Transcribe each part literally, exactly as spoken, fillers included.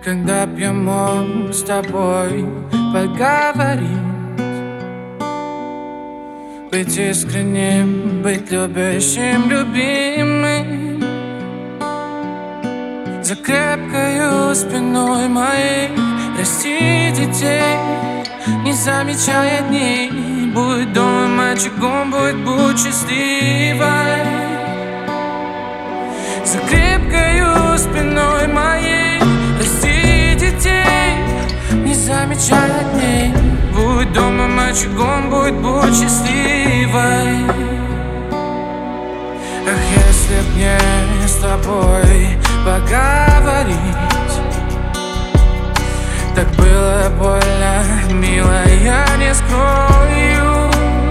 Когда б я мог с тобой поговорить, быть искренним, быть любящим, любимым, за крепкою спиной моей расти детей, не замечая дней. Будь дома очагом, будь, будь счастливой. За крепкою спиной моей расти детей, не замечая дней. Будь домом очагом, будь, будь счастливой. Ах, если б мне с тобой поговорить, так было больно, милая, я не скрою.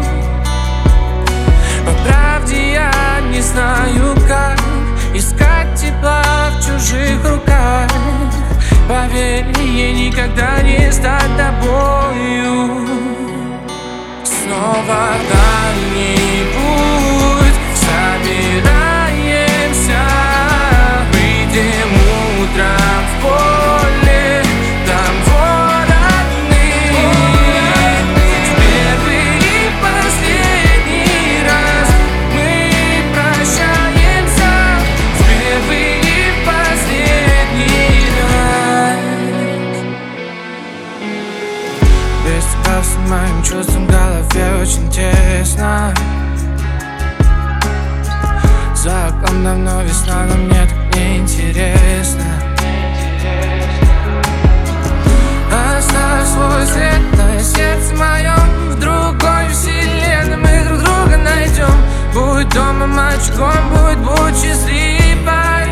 По правде я не знаю, как искать тепла в чужих руках. Поверь, ей никогда не стать тобою. Снова в дальний путь собираемся, выйдем утром в поле, там вот родные. В первый и последний раз мы прощаемся, в первый и последний раз. Без тебя с моим чувством в голове очень тесно. За окном давно весна, но мне так неинтересно. Оставь свой след на сердце моем, в другой вселенной мы друг друга найдем. Будь дома очагом, будь, будь счастливой.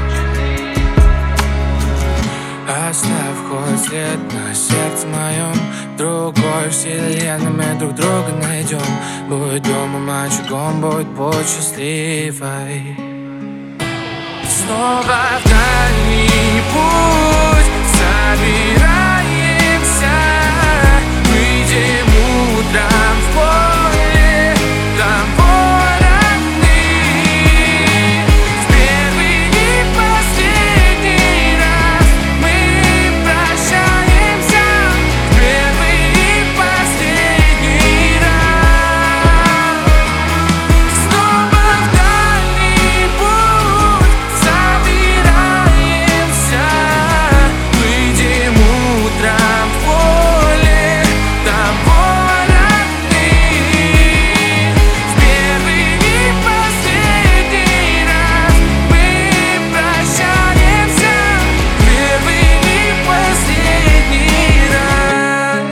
Оставь хоть след на сердце моем, в другой вселенной мы друг друга найдем. Будь дома очагом, будь, будь счастливой. Снова в дальний путь собираемся, выйдем утром в поле, там вот родные. В первый и последний раз мы прощаемся, в первый и последний раз. Снова в дальний путь собираемся, выйдем утром в поле, там вот родные. В первый и последний раз мы прощаемся, в первый и последний раз.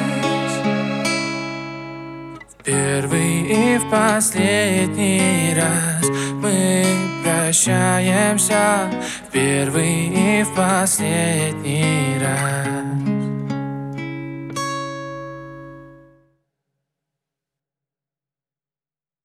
В первый и в последний раз мы прощаемся, в первый и в последний раз.